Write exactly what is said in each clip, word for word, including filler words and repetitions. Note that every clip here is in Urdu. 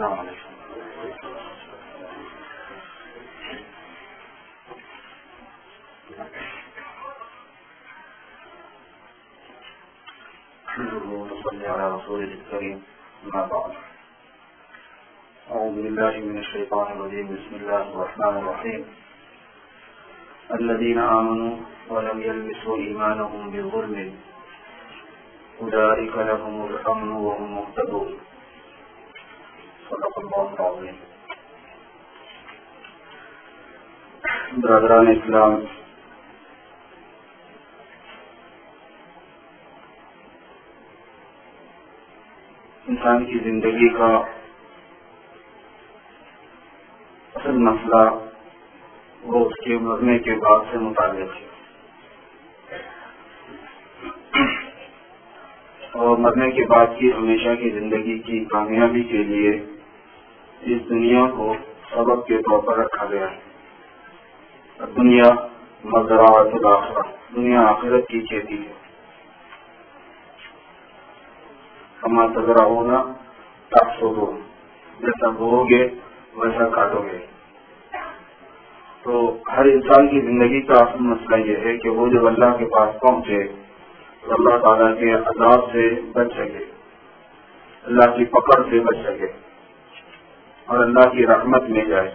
السلام علیکم. صلی علی رسول الکریم. اما بعد. اعوذ باللہ من الشیطان الرجیم. بسم اللہ الرحمن الرحیم. الذین آمنوا ولم يلبسوا ایمانهم بظلم اولئک لهم الامن وهم مهتدون. صدق اللہ العظیم. برادران اسلام، انسان کی زندگی کا اصل مسئلہ وہ اس کے مرنے کے بعد سے متعلق ہے، اور مرنے کے بعد کی ہمیشہ کی زندگی کی کامیابی کے لیے اس دنیا کو سبب کے طور پر رکھا گیا ہے. دنیا مزرعۃ الآخرہ، دنیا آخرت کی کھیتی ہے. کما تزرعون تحصدون، جیسا بو گے ویسا کاٹو گے. تو ہر انسان کی زندگی کا اصل مسئلہ یہ ہے کہ وہ جب اللہ کے پاس پہنچے تو اللہ تعالیٰ کے عذاب سے بچ سکے، اللہ کی پکڑ سے بچ سکے اور اللہ کی رحمت میں جائے.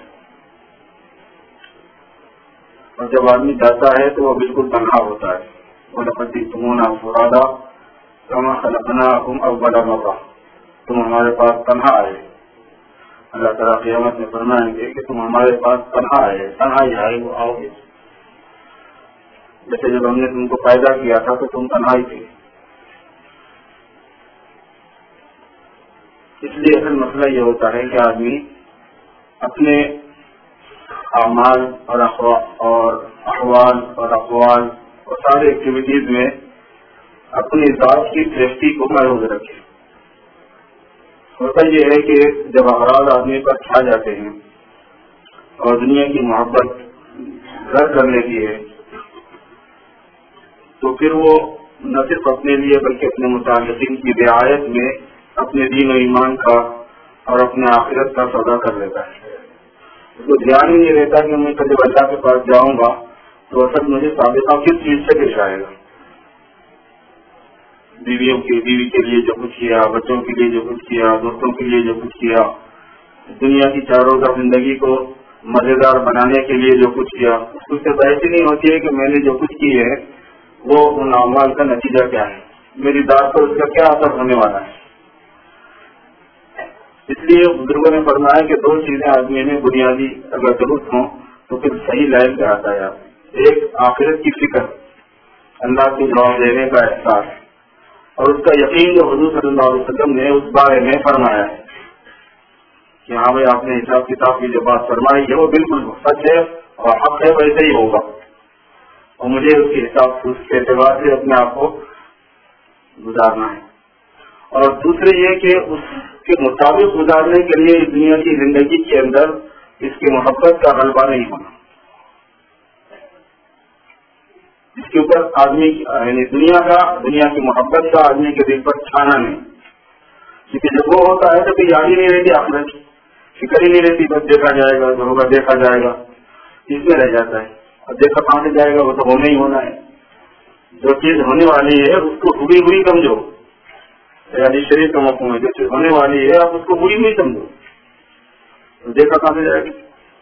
اور جب آدمی جاتا ہے تو وہ بالکل تنہا ہوتا ہے. وَلَقَدْ جِئْتُمُونَا فُرَادَىٰ كَمَا خَلَقْنَاكُمْ أَوَّلَ مَرَّةٍ، تم ہمارے پاس تنہا آئے. اللہ تعالیٰ قیامت میں فرمائیں گے کہ تم ہمارے پاس تنہا آئے، تنہا ہی آئے وہ آؤ گے. جیسے جب ہم نے تم کو پیدا کیا تھا تو تم تنہا ہی تھے. اس لیے اصل مسئلہ یہ ہوتا ہے کہ آدمی اپنے اعمال اور احوال اور اقوال اور سارے ایکٹیویٹیز میں اپنی ذات کی سیفٹی کو محفوظ رکھے. ہوتا یہ ہے کہ جب اغراض آدمی پر چھا جاتے ہیں اور دنیا کی محبت گھر کر لیتی ہے تو پھر وہ نہ صرف اپنے لیے بلکہ اپنے متعلقین کی رعایت میں اپنے دین و ایمان کا اور اپنے آخرت کا سودا کر لیتا ہے. اس کو دھیان ہی نہیں رہتا کہ میں جب اللہ کے پاس جاؤں گا تو اصل مجھے سابقہ کس چیز سے پیش آئے گا. بیویوں کی بیوی کے لیے جو کچھ کیا، بچوں کے لیے جو کچھ کیا، دوستوں کے لیے جو کچھ کیا، دنیا کی چاروں کا زندگی کو مزیدار بنانے کے لیے جو کچھ کیا، اس کو بحث نہیں ہوتی ہے کہ میں نے جو کچھ کی ہے وہ ان اعمال کا نتیجہ کیا ہے، میری ذات پر اس کا کیا اثر ہونے والا ہے. اس لیے بزرگوں نے فرمایا کہ دو چیزیں آدمی میں بنیادی اگر درست ہوں تو پھر صحیح لائن پہ آتا ہے. ایک آخرت کی فکر، اللہ کو جواب دینے کا احساس، اور اس کا یقین جو حضور صلی اللہ علیہ وسلم نے اس بارے میں فرمایا ہے کہ ہاں بھائی آپ نے حساب کتاب کی جو بات فرمائی ہے وہ بالکل سچ ہے اور حق ہے، ویسے ہی ہوگا، اور مجھے اس کے حساب اس کے اعتبار سے اپنے آپ کو گزارنا ہے. اور دوسرے یہ کہ اس کے مطابق گزارنے کے لیے اس دنیا کی زندگی کے اندر اس کی محبت کا غلبہ نہیں ہونا. اس کے اوپر آدمی یعنی دنیا کا دنیا کی محبت کا آدمی کے دل پر چھانا نہیں، کیونکہ جب وہ ہوتا ہے تو کوئی یاد ہی نہیں رہتی، آخرت کی فکر ہی نہیں رہتی، بس دیکھا جائے گا جو ہوگا دیکھا جائے گا، اس میں رہ جاتا ہے. اور دیکھا کہاں سے جائے گا، وہ تو ہونا ہی ہونا ہے. جو چیز ہونے والی ہے اس کو ہوئی ہوئی سمجھو، یعنی شریف کا مفہوم ہے، جو چیز ہونے والی ہے آپ اس کو ہوئی ہوئی سمجھو، دیکھا کہاں سے جائے گا.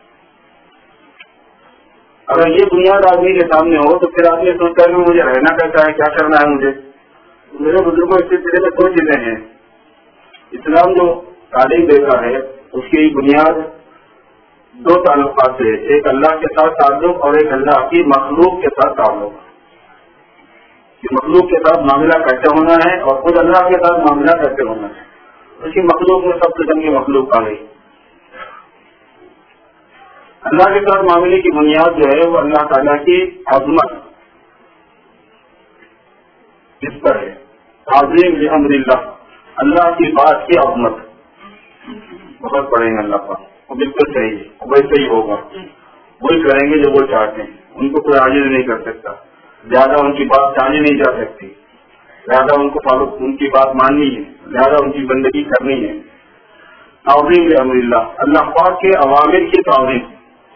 اگر یہ بنیاد آدمی کے سامنے ہو تو پھر آدمی سوچتا ہے کہ مجھے رہنا کیسا ہے، کیا کرنا ہے مجھے. میرے بزرگوں اس سلسلے میں دو چیزیں ہیں. اسلام جو تعلیم دیتا ہے اس کی بنیاد دو تعلقات سے، ایک اللہ کے ساتھ تعلق اور ایک اللہ کی مخلوق کے ساتھ تعلق. کہ مخلوق کے ساتھ معاملہ کیسے ہونا ہے اور خود اللہ کے ساتھ معاملہ کیسے ہونا ہے. اس کی مخلوق میں سب قسم کی مخلوق آ گئی. اللہ کے ساتھ معاملے کی بنیاد جو ہے وہ اللہ تعالیٰ کی عظمت اس پر ہے. تعظیم لامر اللہ، اللہ کی بات کی عظمت. بہت پڑھیں گے اللہ پاک، وہ بالکل صحیح ہے، ویسے ہی ہوگا، وہی کریں گے جو وہ چاہتے ہیں. ان کو کوئی عاجز نہیں کر سکتا، زیادہ ان کی بات جانی نہیں جا سکتی، زیادہ ان کو فالو ان کی بات ماننی ہے، زیادہ ان کی بندگی کرنی ہے. تعظیم امر اللہ، اللہ پاک کے اوامر کی تعظیم.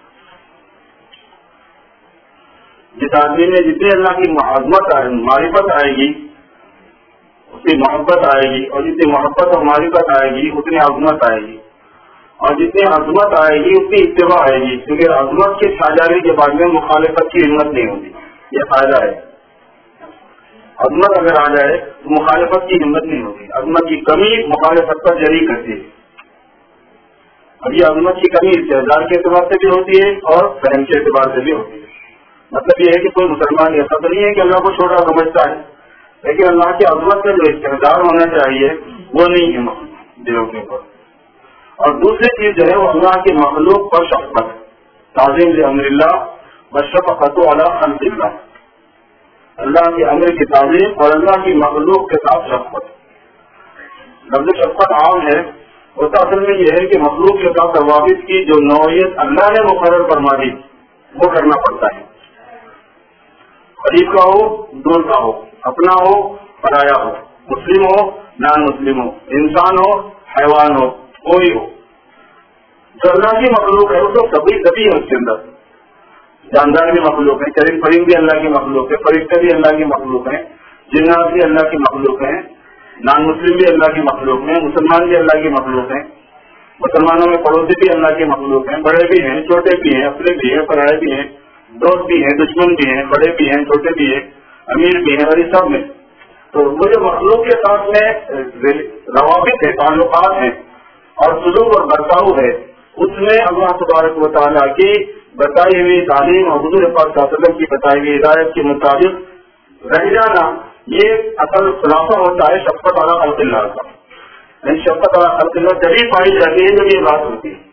جس آدمی میں جتنی اللہ کی عظمت آئے معرفت آئے گی اتنی محبت آئے گی، اور جتنی محبت اور معرفت آئے گی اتنی عظمت آئے گی، اور جتنی عظمت آئے گی اتنی اتباع آئے گی، کیونکہ عظمت کے چھا جانے کے بعد میں مخالفت کی ہمت نہیں ہوتی. یہ فائدہ ہے. عظمت اگر آ جائے تو مخالفت کی ہمت نہیں ہوتی. عظمت کی کمی مخالفت پر جری کرتی ہے. اب یہ عظمت کی کمی استعداد کے اعتبار سے بھی ہوتی ہے اور فہم کے اعتبار سے بھی ہوتی ہے. مطلب یہ ہے کہ کوئی مسلمان ایسا تو نہیں ہے کہ اللہ کو چھوٹا سمجھتا ہے، لیکن اللہ کی عظمت کا جو استعداد ہونا چاہیے وہ نہیں ہے دلوں کے اوپر. اور دوسری چیز جو ہے وہ اللہ کی مخلوق پر شفقت، تعظیم لامر اللہ والشفقۃ علی خلق اللہ. اللہ کے امر کی تعظیم اور اللہ کی مخلوق کے ساتھ شفقت. لفظ شفقت عام ہے، ہوتا اصل میں یہ ہے کہ مخلوق کے ساتھ روابط کی جو نوعیت اللہ نے مقرر فرما دی وہ کرنا پڑتا ہے. قریب کا ہو دور کا ہو، اپنا ہو پرایا ہو، مسلم ہو نان مسلم ہو، انسان ہو حیوان ہو، کوئی ہو. جو اللہ کی مخلوق ہے وہ تو سبھی سبھی ہے. اس کے اندر جاندار بھی مخلوق ہیں، چرند پرند بھی اللہ کی مخلوق ہے، فرشتے بھی اللہ کی مخلوق ہیں، جنات بھی اللہ کی مخلوق ہیں، نان مسلم بھی اللہ کی مخلوق ہیں، مسلمان بھی اللہ کی مخلوق ہیں. مسلمانوں میں پڑوسی بھی اللہ کی مخلوق ہیں، بڑے بھی ہیں چھوٹے بھی ہیں، اپنے بھی ہیں پرائے بھی ہیں، دوست بھی ہیں دشمن بھی ہیں، بڑے بھی ہیں چھوٹے بھی ہیں، امیر بھی ہیں، اور اس سب میں تو وہ جو مخلوق کے ساتھ میں روابط ہے، تعلقات ہیں اور سلوک اور برتاؤ ہے، اس میں اللہ تبارک و تعالیٰ کی بتائی ہوئی تعلیم اور حضور پاک صلی اللہ علیہ وسلم کی بتائی ہوئی ہدایت کے مطابق رہ جانا، یہ اصل خلاصہ ہوتا ہے شفقت علی خلق اللہ کا. یعنی شفقت علی خلق اللہ جبھی پائی جاتی ہے جب یہ بات ہوتی ہے.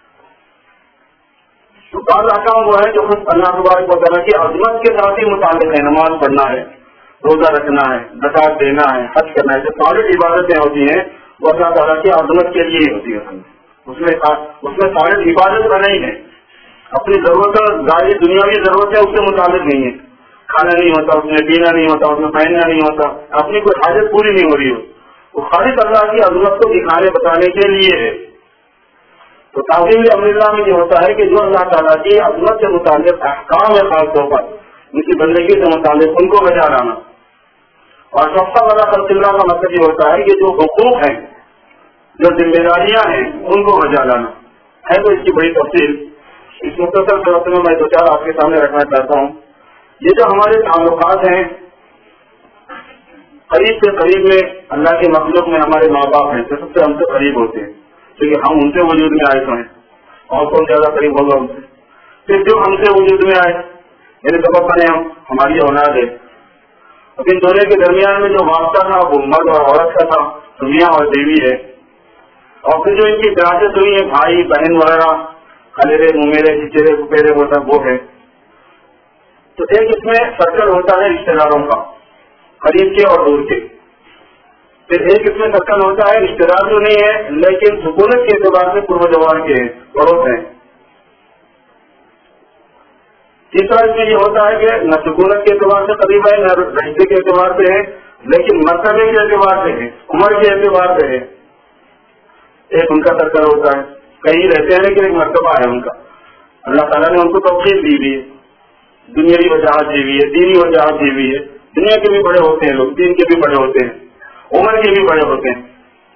تو بعض احکام وہ ہے جو خود اللہ تبارک و تعالیٰ کی عظمت کے ساتھ ہی متعلق ہے. نماز پڑھنا ہے، روزہ رکھنا ہے، زکات دینا ہے، حج کرنا ہے. جو ساری عبادتیں ہوتی ہیں وہ اللہ تعالیٰ کی عظمت کے لیے ہی ہوتی ہے. اس میں اس میں ساری عبادت بنائی ہے، اپنی ضرورت ظاہری دنیاوی ضرورت ہے اس سے متعلق نہیں ہے. کھانا نہیں ہوتا اس میں، پینا نہیں ہوتا اس میں، پہننا نہیں ہوتا، اپنی کوئی حاجت پوری نہیں ہو رہی ہو، وہ خالص اللہ کی عظمت کو دکھانے بتانے کے لیے ہے. تو تعظیم امر اللہ میں یہ ہوتا ہے کہ جو اللہ تعالیٰ کی عظمت سے متعلق احکام ہے خاص طور پر ان کی بندگی سے متعلق ان کو بجا لانا. اور شفقت والا خلق اللہ کا مطلب یہ ہوتا ہے کہ جو حقوق ہیں، جو ذمہ داریاں ہیں ان کو بجا لانا ہے. تو اس کی بڑی تفصیل اس مختصر صورت میں میں دو چار آپ کے سامنے رکھنا چاہتا ہوں. یہ جو ہمارے تعلقات ہیں قریب سے قریب میں اللہ کے مخلوق میں ہمارے ماں باپ ہیں جو سب سے ہم سے قریب ہوتے ہیں، کیونکہ ہم ان سے وجود میں آئے تو ہیں، اور کون زیادہ قریب ہوگا ان سے. پھر جو ہم سے وجود میں آئے میرے سبب بنے ہم، ہماری اولاد ہے. اب ان دونوں کے درمیان میں جو واسطہ تھا وہ مرد اور عورت کا تھا، میاں اور بیوی ہے. اور پھر جو ان کی وراثت ہوئی ہے بھائی بہن وغیرہ، خلیرے ممیرے چچیرے پپیرے وہ سب وہ ہے. تو ایک اس میں سرکل ہوتا ہے رشتے داروں کا، قریب کے اور دور کے. پھر ایک اس میں سرکل ہوتا ہے رشتے دار جو نہیں ہے لیکن سکونت کے اعتبار سے پورو جوان کے پڑوس ہیں. تیسرا اس میں یہ ہوتا ہے کہ نہ سکونت کے اعتبار سے قریب ہے، نہ رشتے کے اعتبار سے ہے، لیکن مرتبے کے اعتبار سے ہے، عمر کے اعتبار سے ہے. ایک ان کا سرکل ہوتا ہے، کہیں رہتے ہیں لیکن ایک مرتبہ ہے ان کا. اللہ تعالیٰ نے ان کو توفیق دی ہوئی ہے، دنیاوی وجاہت دی ہوئی ہے، دینی وجاہت دی ہوئی ہے. دنیا کے بھی بڑے ہوتے ہیں لوگ، دین کے بھی بڑے ہوتے ہیں، عمر کے بھی بڑے ہوتے ہیں.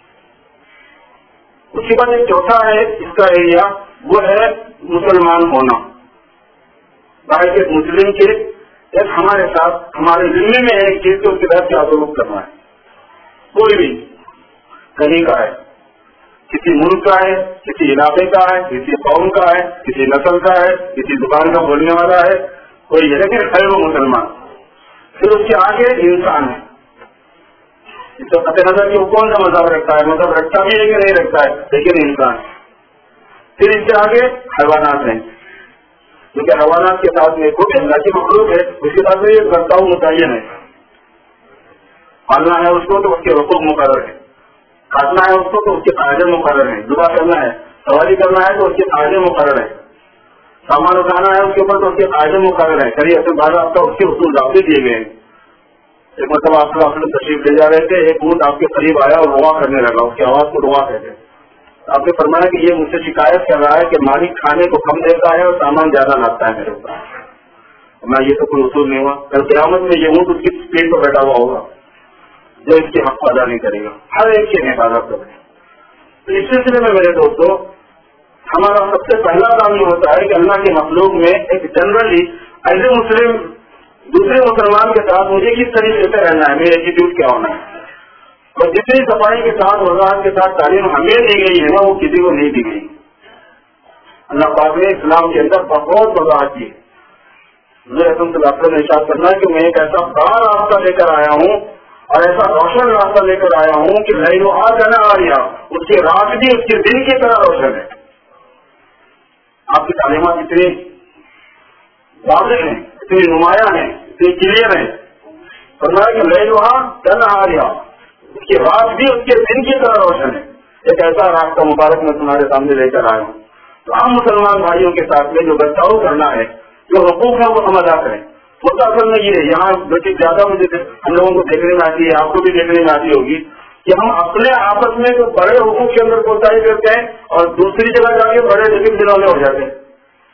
اس کے بعد ایک چوتھا ہے اس کا ایریا، وہ ہے مسلمان ہونا. باقی ایک مسلم کے ایک ہمارے ساتھ ہمارے ذمے میں ہے ایک چیز کو اس کے بعد کیا سلوک کرنا ہے. کوئی بھی کہیں کا ہے، کسی ملک کا ہے، کسی علاقے کا ہے، کسی قوم کا ہے، کسی نسل کا ہے، کسی زبان کا بولنے والا ہے، کوئی ہے لیکن ہے وہ مسلمان. پھر اس کے آگے انسان ہے. اس کو قطع نظر کہ وہ کون سا مذہب رکھتا ہے، مذہب رکھتا بھی ہے کہ نہیں رکھتا ہے، لیکن انسان. پھر اس کے آگے حیوانات ہیں، کیونکہ حیوانات کے ساتھ میں کوئی اللہ کی مخلوق ہے، اس کے ساتھ میں یہ برتاؤ متعین ہے. پالنا ہے اس کو تو اس کے حقوق مقرر ہے، کاٹنا ہے اس کو تو اس کے قاعدے مقرر ہیں، ذبح کرنا ہے، سواری کرنا ہے تو اس کے قاعدے مقرر ہے، سامان اٹھانا ہے اس کے اوپر تو اس کے قاعدے مقرر ہے. شریعت سے بعد آپ کا اس کے اصول ضابطے دیے گئے ہیں. ایک مطلب آپ کو اپنے تشریف لے جا رہے تھے، ایک اونٹ آپ کے قریب آیا اور روا کرنے لگا، اس کی آواز کو روا کہتے ہیں. آپ نے فرمایا کہ یہ مجھ سے شکایت کر رہا ہے کہ مالک کھانے کو کم دیتا ہے اور سامان زیادہ لاتا ہے میرے اوپر۔ میں یہ تو کوئی اصول نہیں ہوا، کل قیامت میں یہ اونٹ اس کی پیٹ پر بیٹھا ہوا ہوگا جو اس کے حق ادا نہیں کرے گا، ہر ایک کی حفاظت کرے۔ تو اس سلسلے میں میرے دوستوں، ہمارا سب سے پہلا کام یہ ہوتا ہے کہ اللہ کے مخلوق میں ایک جنرلی ایز اے مسلم دوسرے مسلمان کے ساتھ مجھے کس طریقے سے رہنا ہے، میرا ایٹیٹیوڈ کیا ہونا ہے، اور جتنی صفائی کے ساتھ وضاحت کے ساتھ تعلیم ہمیں دی گئی ہے نا وہ کسی کو نہیں دی گئی۔ اللہ پاک نے اسلام کے اندر بہت وضاحت کی۔ رسول صلی اللہ علیہ وسلم نے ارشاد کرنا ہے کہ میں ایک ایسا بڑا راستہ لے کر آیا ہوں اور ایسا روشن راستہ لے کر آیا ہوں کہ لیل و نہار آ رہا، اس کی رات بھی اس کے دن کی طرح روشن ہے۔ آپ کی تعلیمات اتنی واضح ہیں، اتنی نمایاں ہیں، اتنی کلیئر ہیں، فرمایا کہ لیل و نہار آ، اس کی رات بھی اس کے دن کی طرح روشن ہے۔ ایک ایسا راستہ مبارک میں تمہارے سامنے لے کر آیا ہوں۔ تو ہم مسلمان بھائیوں کے ساتھ میں جو برتاؤ کرنا ہے، جو حقوق ہے وہ ہم ادا کریں۔ مدعا اصل میں یہ ہے، یہاں بلکہ زیادہ مجھے ہم لوگوں کو دیکھنے میں آتی ہے، آپ کو بھی دیکھنے میں آتی ہوگی کہ ہم اپنے آپس میں جو بڑے حقوق کے اندر کوتاہی کرتے ہیں اور دوسری جگہ جا کے بڑے لیکن دنوں میں ہو جاتے ہیں۔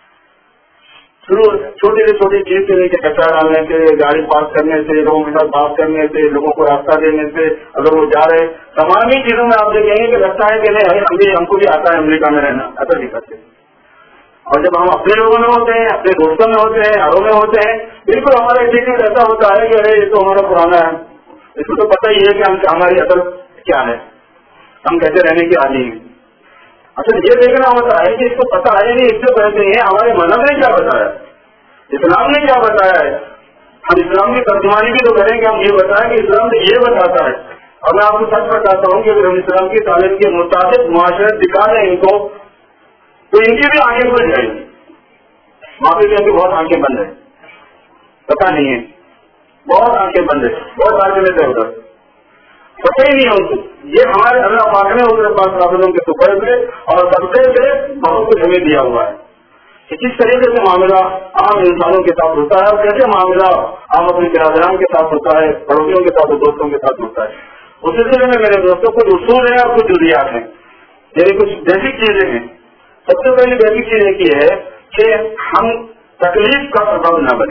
شروع چھوٹی سے چھوٹی چیز سے لے کے کچرا ڈالنے سے، گاڑی پارک کرنے سے، لوگوں کے ساتھ بات کرنے سے، لوگوں کو راستہ دینے سے، اگر وہ جا رہے تمامی چیزوں میں آپ دیکھیں گے کہ لگتا ہے کہ نہیں ہم بھی ہم کو بھی آتا ہے امریکہ میں رہنا، ایسا نہیں کرتے۔ اور جب ہم اپنے لوگوں میں ہوتے ہیں، اپنے دوستوں میں ہوتے ہیں، گھروں میں ہوتے ہیں، بالکل ہمارا ایٹیٹیوڈ ایسا ہوتا ہے کہ ارے یہ تو ہمارا پرانا ہے، اس کو تو پتہ ہی ہے کہ ہم ہماری اصل کیا ہے، ہم کیسے رہنے کے عادی ہیں۔ اصل یہ دیکھنا ہوتا ہے کہ اس کو پتہ ہے نہیں، اس سے پہلے نہیں ہے ہمارے مذہب نے کیا بتایا، اسلام نے کیا بتایا ہے۔ ہم اسلام کی ترجمانی بھی تو کریں کہ ہم یہ بتائیں کہ اسلام نے یہ بتاتا ہے۔ اور میں آپ کو سچ بتاتا ہوں کہ اگر ہم اسلام کی تعلیم کے مطابق معاشرت دکھا دیں ان کو تو ان کی بھی آنکھیں کھل جائیں گی۔ معافی کے بھی بہت آنکھیں بند ہیں، پتا نہیں ہے، بہت آنکھیں بند ہے، بہت آنکھیں لیتے ہیں ادھر، پتہ ہی نہیں ہے ان کو۔ یہ ہمارے اللہ پاک نے ادھر پاس رابطوں کے سپر سے اور سبزے سے بہت کچھ ہمیں دیا ہوا ہے کہ کس طریقے سے معاملہ عام انسانوں کے ساتھ ہوتا ہے اور کیسے معاملہ عام اپنے برادران کے ساتھ ہوتا ہے، پڑوسیوں کے ساتھ، دوستوں کے ساتھ ہوتا ہے۔ اس سلسلے میں میرے دوستوں کچھ اصول ہیں اور کچھ جزیات ہیں، یعنی کچھ بیسک چیزیں ہیں۔ سب سے پہلی بیسک چیز ایک یہ ہے کہ ہم تکلیف کا سبب نہ بنے،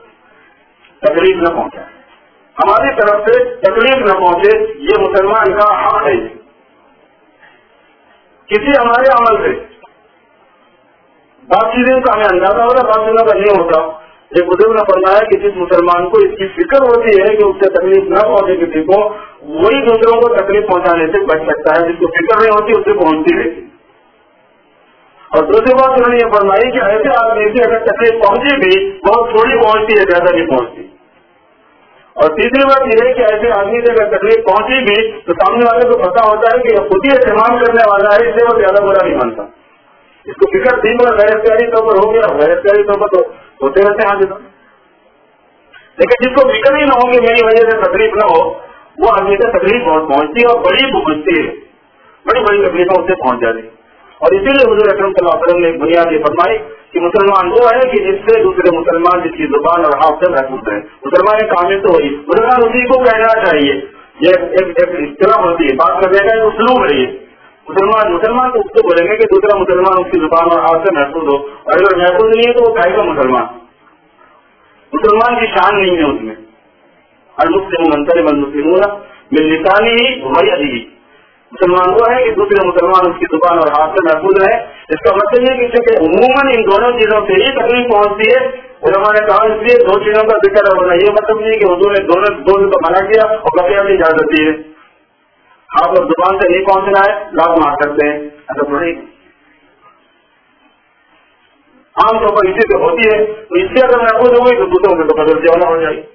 تکلیف نہ پہنچائے، ہماری طرف سے تکلیف نہ پہنچے، یہ مسلمان کا حق ہے۔ کسی ہمارے عمل سے بات چیزیں کا ہمیں اندازہ ہوتا، بات چیزوں کا نہیں ہوتا۔ ایک بزرگ نے فرمایا کہ جس مسلمان کو اس کی فکر ہوتی ہے کہ اس سے تکلیف نہ پہنچے کسی کو، وہی دوسروں کو تکلیف پہنچانے سے بچ سکتا ہے، جس کو فکر نہیں ہوتی اس سے پہنچتی رہتی۔ اور دوسری بات انہوں نے یہ فرمائی کہ ایسے آدمی سے اگر تکلیف پہنچی بھی بہت تھوڑی پہنچتی ہے، زیادہ نہیں پہنچتی۔ اور تیسری بات یہ ہے کہ ایسے آدمی سے اگر تکلیف پہنچی بھی تو سامنے والے کو پتا ہوتا ہے کہ خود ہی اہتمام کرنے والا ہے، اس سے وہ زیادہ برا نہیں مانتا، اس کو فکر تھی اور غیر اختیاری طور پر ہو گیا، غیر اختیاری طور پر تو ہوتے رہتے ہیں حاضر۔ لیکن جس کو فکر ہی نہ ہو کہ میری وجہ سے تکلیف نہ ہو، وہ آدمی سے تکلیف بہت پہنچتی ہے اور بڑی پہنچتی ہے، بڑی بڑی تکلیفیں اس سے پہنچ جاتی ہے۔ اور اسی لیے حضور اکرم صلی اللہ علیہ وسلم نے ایک بنیاد یہ فرمائی کہ مسلمان وہ ہے کہ جس سے دوسرے مسلمان جس کی زبان اور ہاتھ سے محفوظ ہے۔ مسلمان کامل تو وہی، مسلمان اسی کو کہنا چاہیے، یہ ایک اصطلاح ہوتی ہے، بات کرنے کا ایک اسلوب ہے۔ یہ مسلمان مسلمان تو اس کو بولیں گے کہ دوسرا مسلمان اس کی زبان اور ہاتھ سے محفوظ ہو، اور اگر محفوظ نہیں ہے تو وہ کہے گا مسلمان، مسلمان کی شان نہیں ہے اس میں۔ المسلم من سلم المسلمون من لسانه ويده، مسلمان وہ ہے کہ دوسرے مسلمان اس کی زبان اور ہاتھ سے محفوظ رہے۔ اس کا مطلب یہ کہ چونکہ عموماً ان دونوں چیزوں سے ہی تکلیف پہنچتی ہے، علماء نے کہا اس لیے دو چیزوں کا ذکر ہونا، یہ مطلب نہیں کہ حضور نے دونوں دونوں کو منع کیا اور بقیہ بھی اجازت دی ہے، ہاتھ اور زبان سے نہیں پہنچنا ہے، لات مار سکتے ہیں، ایسا تھوڑی عام طور پر اسی سے ہوتی ہے۔ تو اس سے اگر محفوظ ہو گئی تو دوسروں میں تو بدل جانا ہو جائے۔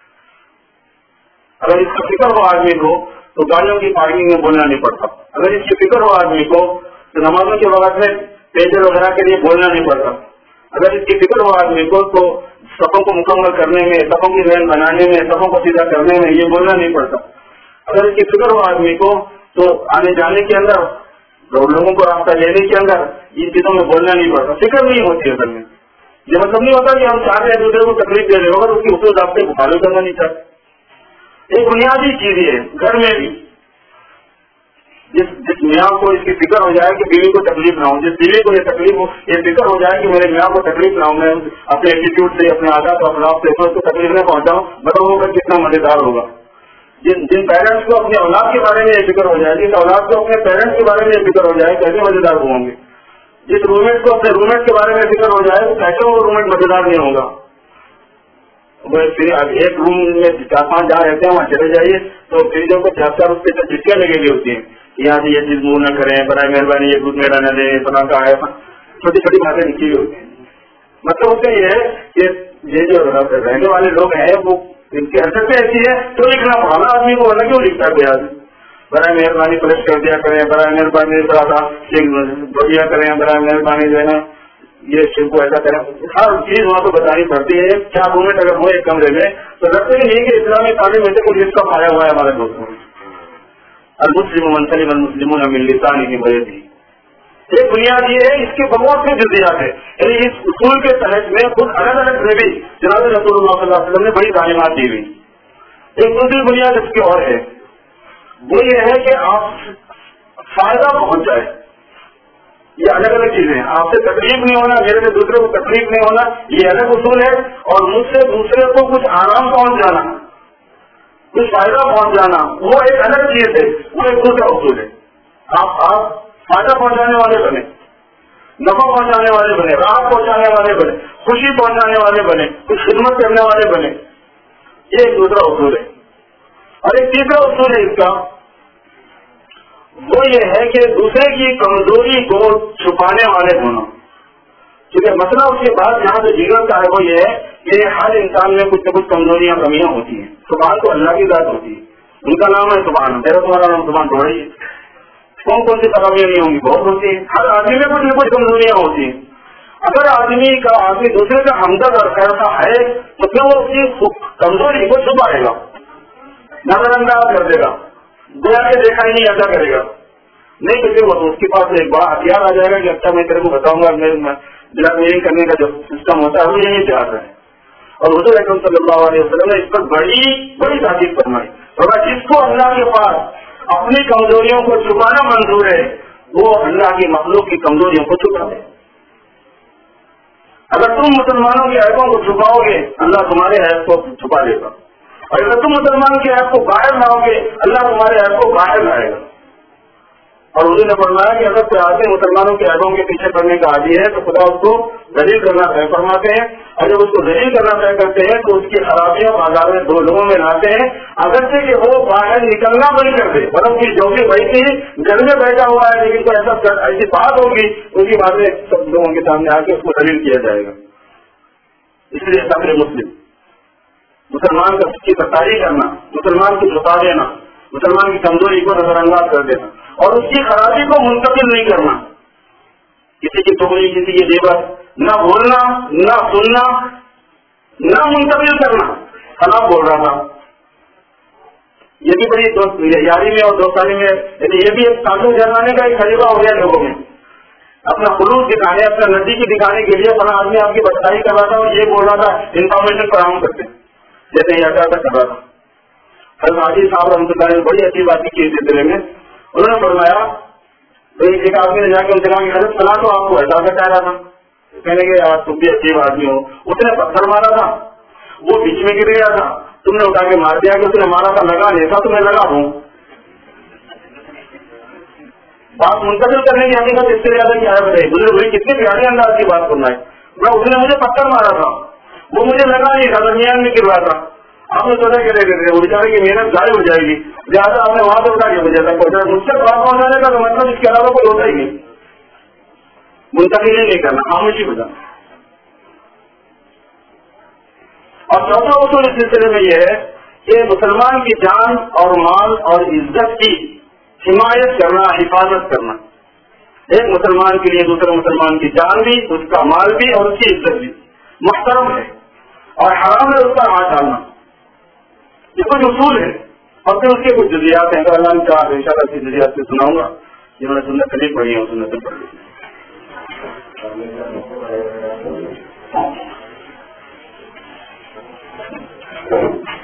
اگر اس کا فکر ہو آدمی کو تو گاڑیوں کی پارکنگ میں بولنا نہیں پڑتا، اگر اس کی فکر ہو آدمی کو تو نمازوں کے وقت میں پیجر وغیرہ کے لیے بولنا نہیں پڑتا، اگر اس کی فکر ہو آدمی کو تو صفوں کو مکمل کرنے میں، صفوں کی لائن بنانے میں، صفوں کو سیدھا کرنے میں یہ بولنا نہیں پڑتا، اگر اس کی فکر ہو آدمی کو تو آنے جانے کے اندر، لوگوں کو راستہ لینے کے اندر ان چیزوں میں بولنا نہیں پڑتا، فکر نہیں ہوتی اصل میں۔ یہ مطلب نہیں ہوتا کہ ہم چاہتے ہیں دوسرے کو تکلیف دے رہے ہو، اگر اس کی اصول رابطے کو فالو کرنا نہیں چاہتے۔ ایک بنیادی چیز ہے گھر میں بھی، جس جس میاں کو اس کی فکر ہو جائے کہ بیوی کو تکلیف نہ ہو, جس بیوی کو یہ تکلیف ہو یہ فکر ہو جائے کہ میرے میاں کو تکلیف نہ ہو, میں اپنے ایٹیٹیوڈ سے اپنے عادات اور اخلاق سے اس کو تکلیف نہ پہنچاؤں, بتاؤ ہوگا کتنا مزیدار ہوگا. جن جن پیرنٹس کو اپنے اولاد کے بارے میں یہ فکر ہو جائے, جس اولاد کو اپنے پیرنٹس کے بارے میں یہ فکر ہو جائے, کیسے مزیدار ہوں گے. جس روم میٹ کو اپنے روم میٹ کے بارے میں فکر ہو جائے تو کیسے وہ روم میٹ مزیدار نہیں ہوگا. ایک روم میں چار پانچ جہاں رہتے ہیں وہاں چلے جائیے تو فریجوں کو چار چار اس کے چٹکیاں لگی ہوئی ہوتی ہیں, یہاں سے یہ چیز منہ نہ کریں, برائے مہربانی یہ دودھ میرا نہ دیں, فلاں کا ہے, چھوٹی چھوٹی باتیں لکھی ہوئی ہوتی ہیں. مطلب اس کا یہ ہے کہ یہ جو رہنے والے لوگ ہیں وہ ان کی حرکتیں ایسی ہے تو لکھنا پڑھانا آدمی کو ورنہ کیوں لکھتا ہے کوئی آدمی. برائے مہربانی فلش کر دیا کریں, برائے مہربانی بڑھیا کریں, برائے مہربانی جو ہے نا یہ شیو کو ایسا کریں, ہر چیز وہاں کو بتانی پڑتی ہے. کیا روم میٹ اگر ہو ایک کمرے میں تو لگتے ہی نہیں کہ اسلامی تعلیم میں سے کچھ اس کا پایا ہوا ہے ہمارے دوستوں میں. المسلم من سلم المسلمون من لسانه ويده, ایک بنیاد یہ ہے, اس کے بہت سے جزیات ہیں. یعنی اس اصول کے تحت میں خود الگ الگ نبی جناب رسول اللہ صلی اللہ علیہ وسلم نے بڑی تعلیمات دی ہوئی. ایک دوسری بنیاد اس کی اور ہے, وہ یہ ہے کہ آپ فائدہ پہنچ جائے. یہ الگ الگ چیزیں ہیں. آپ سے تکلیف نہیں ہونا, میرے سے دوسرے کو تکلیف نہیں ہونا, یہ الگ اصول ہے. اور مجھ سے دوسرے کو کچھ آرام پہنچ جانا, کچھ فائدہ پہنچ جانا, وہ ایک الگ چیز ہے, وہ ایک دوسرا اصول ہے. آپ آپ فائدہ پہنچانے والے بنے, نفع پہنچانے والے بنے, راحت پہنچانے والے بنے, خوشی پہنچانے والے بنے, کچھ خدمت کرنے والے بنے, یہ ایک دوسرا اصول ہے. اور ایک تیسرا اصول ہے اس کا, وہ یہ ہے کہ دوسرے کی کمزوری کو چھپانے والے ہونا. کیونکہ مسئلہ اس کے بعد جہاں سے جگت کا ہے وہ یہ ہے کہ ہر انسان میں کچھ نہ کچھ کمزوریاں کمیاں ہوتی ہیں. سبحان تو اللہ کی ذات ہوتی ہے, ان کا نام ہے سبحان, میرا تمہارا نام سبحان تھوڑا ہی ہے. کون کون سی خرابیاں نہیں ہوں گی, بہت ہوتی ہیں. ہر آدمی میں کچھ نہ کچھ کمزوریاں ہوتی ہیں. اگر آدمی کا آدمی دوسرے کا ہمدرد اور خیرخواہ ہے تو پھر وہ اس کی کمزوری کو چھپائے گا, نظر انداز کر دے گا, گویا کے دیکھا ہی نہیں ایسا کرے گا. نہیں تو پھر وہ اس کے پاس ایک بڑا ہتھیار آ جائے گا کہ اچھا میں تیرے کو بتاؤں گا, بلیک میلنگ کرنے کا جو سسٹم ہوتا ہے وہ یہی سے آتا ہے. اور حضور اکرم صلی اللہ علیہ وسلم نے اس پر بڑی بڑی تاکید فرمائی. اور جس کو اللہ کے پاس اپنی کمزوریوں کو چھپانا منظور ہے وہ اللہ کی مخلوق کی کمزوریوں کو چھپا دے. اگر تم مسلمانوں کے عیبوں کو چھپاؤ گے اللہ تمہارے عیب کو چھپا دے گا, اور اگر تم مسلمان کے عیب کو باہر لاؤ گے اللہ تمہارے عیب کو باہر لائے گا. اور حضور نے فرمایا کہ اگر کوئی آدمی مسلمانوں کے عیبوں کے پیچھے پڑنے کا عادی ہے تو خدا اس کو ذلیل کرنا طے فرماتے ہیں, اور جب اس کو ذلیل کرنا طے کرتے ہیں تو اس کی خرابیاں بازار میں دو لوگوں میں لاتے ہیں, اگرچہ کہ وہ باہر نکلنا بند کر دے, مطلب کی جو بھی بیٹھی گھر میں بیٹھا ہوا ہے لیکن کوئی ایسا ایسی بات ہوگی ان کی باتیں سب لوگوں کے سامنے آ کے اس کو ذلیل کیا جائے گا. اس لیے صبر مسلم, مسلمان کی ستائی کرنا, مسلمان کو چھپا دینا, مسلمان کی کمزوری کو نظر انداز کر دینا اور اس کی خرابی کو منتقل نہیں کرنا. کسی کی ٹکڑی, کسی کی دیوت, نہ بولنا, نہ سننا, نہ منتقل کرنا. خراب بول رہا تھا, یہ بھی بڑی دوست یاری میں اور دوستانی میں یہ بھی ایک تعلق جمانے کا ایک طریقہ ہو گیا لوگوں میں. اپنا خلوص دکھانے, اپنا نزدیکی دکھانے کے لیے اپنا آدمی آپ کی بدکاری کر رہا تھا اور یہ بول رہا تھا انفارمیشن فراہم کرتے جیسے یہ ایسا کر رہا تھا. حضرت حاجی صاحب رحمۃ اللہ نے بڑی اچھی باتیں کی اس سلسلے میں. انہوں نے فرمایا ایک آدمی نے جا کے ان سے کہا کہ حضرت فلاں تو آپ کو ایسا کر چاہ رہا تھا, کہنے کے یار تم بھی عجیب آدمی ہو, اس نے پتھر مارا تھا, وہ بیچ میں گر گیا تھا, تم نے اٹھا کے مار دیا کہ اس نے مارا تھا, لگا نہیں تھا تمہیں لگا ہوں. بات منتقل کرنے کی حقیقت اس سے زیادہ کیا ہے بتائیے. مجھے بڑی کتنی پیارے انداز کی بات کرنا ہے. اس نے مجھے پتھر مارا تھا, وہ مجھے لگا نہیں تھا, درمیان میں گر رہا تھا, آپ نے سوچا کہ وہ بیچارے کی محنت ضائع ہو جائے گی, لہٰذا آپ نے وہاں سے اٹھا کے مجھے تک پہنچا. مجھ سے بات پہنچانے کا تو مطلب اس کے علاوہ کوئی ہوتا ہی نہیں, منتقل نہیں کرنا, خاموشی بجانا. اور چوتھا اصول اس سلسلے میں یہ ہے کہ مسلمان کی جان اور مال اور عزت کی حمایت کرنا, حفاظت کرنا. ایک مسلمان کے لیے دوسرے مسلمان کی جان بھی, اس کا مال بھی اور اس کی عزت بھی محترم ہے, اور حرام ہے اس کا ہاتھ ڈالنا. یہ کچھ اصول ہے اور پھر اس کے کچھ جزیات ہیں. اللہ نے کہا ان شاء اللہ کی جزیات سے سناؤں گا, جنہوں نے سنت نہیں پڑھی ہے وہ سنت پڑھ لی.